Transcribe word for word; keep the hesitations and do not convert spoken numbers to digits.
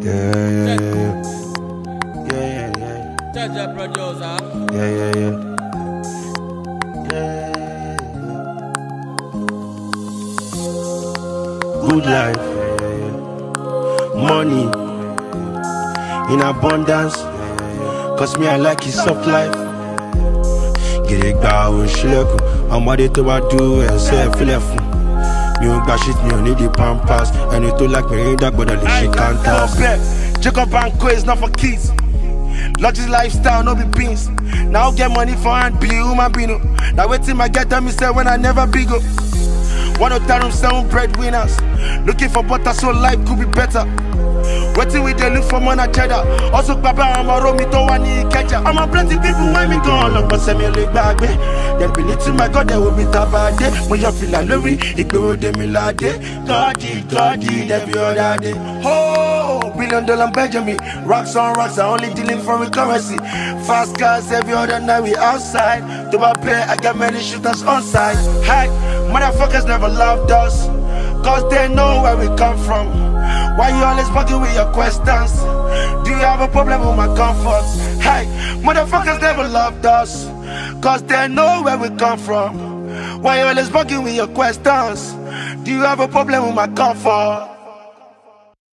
Yeah, yeah, yeah. Yeah, yeah, yeah. Judge producer. Yeah, yeah, yeah. Yeah. Good life. Yeah, yeah, yeah. Money in abundance. Cause me, I like his soft life. Get it down, shileko. I'm what it to do and say, feel it. Me on gba shit, me on need the pampas. And you to like me in that, but at least she can't pass. Jacob Banco is not for kids. Luxury lifestyle, no be beans. Now get money for and be human being. Now wait till I get them, me say when I never big up. One of them seven breadwinners. Looking for butter so life could be better. Waiting with they look for money cheddar. Also Papa, I'm a romi to one catcher. I'm a plenty people when me gone long, but send me a leg back. Then beneath to my God, there will be tabade. When you feel like Louis, it will be milade. Goddy, Goddy, every other day. Oh, billion dollar Benjamin. Rocks on rocks, I only dealing foreign currency. Fast cars every other night, we outside. To my play, I got many shooters on side. Hi, motherfuckers never loved us. Cause they know where we come from. Why you always bugging with your questions? Do you have a problem with my comfort? Hey, motherfuckers never loved us. Cause they know where we come from. Why you always bugging with your questions? Do you have a problem with my comfort?